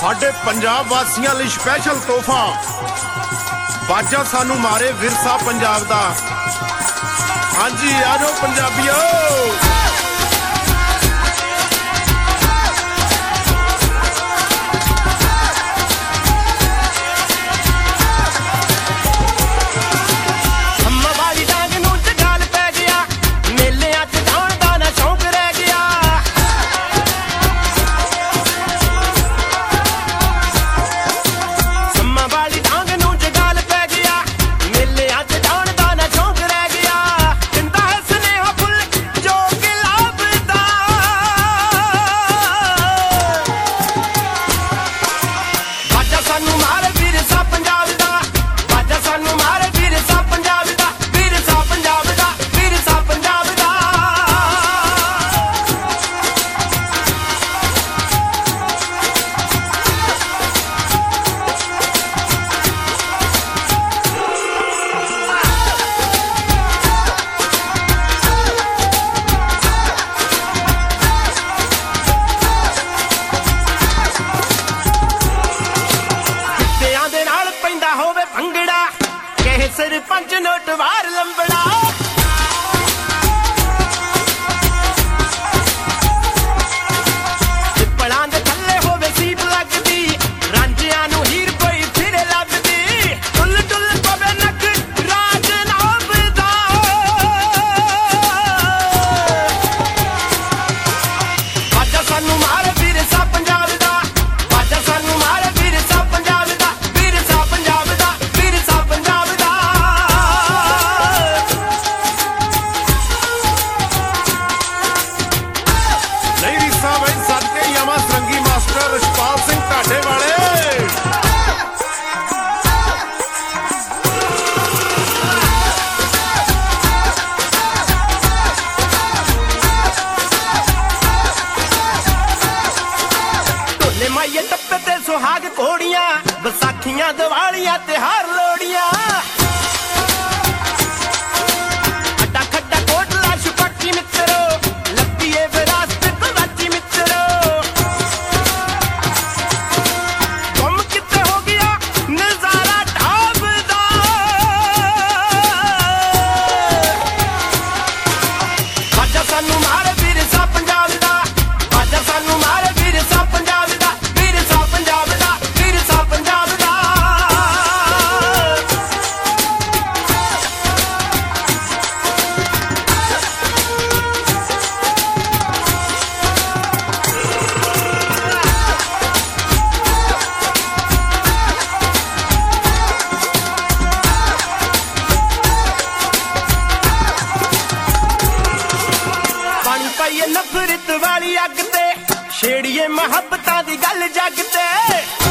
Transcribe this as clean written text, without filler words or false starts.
साडे पंजाब वासियां लई स्पैशल तोहफा बाजा सानू मारे विरसा पंजाब दा। हाँ जी आ जाओ पंजाबियो। सरपंच नोट वार लंबड़ा पिपलां दे थल्ले होवे सीप लगदी रांझियां नू हीर कोई फिर लभदी टुल टुल पवे नक राज नाबदा बाजा सानू मार वीर सा पंजाब दा बाजा सानू मार वीर सा पंजाब दा वीर सा पंजाब दा वीर सा पंजाब दा। माइये टप्पे ते सुहाग घोड़ियां बसाखियां दिवालियां तिहार लोड़ियां अड्डा खड्डा कोटला छुपक्की मित्रो लपीए विरासत गवाची मित्रो गुम किते हो गया नजारा ढाबदा बाजा सानू मार वीर सा पंजाब दा बाजा सानू मार वीर सा पंजाब दा वीर सा पंजाब दा वीर सा पंजाब दा। पानी पाइए नफरत वाली अग ते छेड़िए मुहब्बतां दी गल जग ते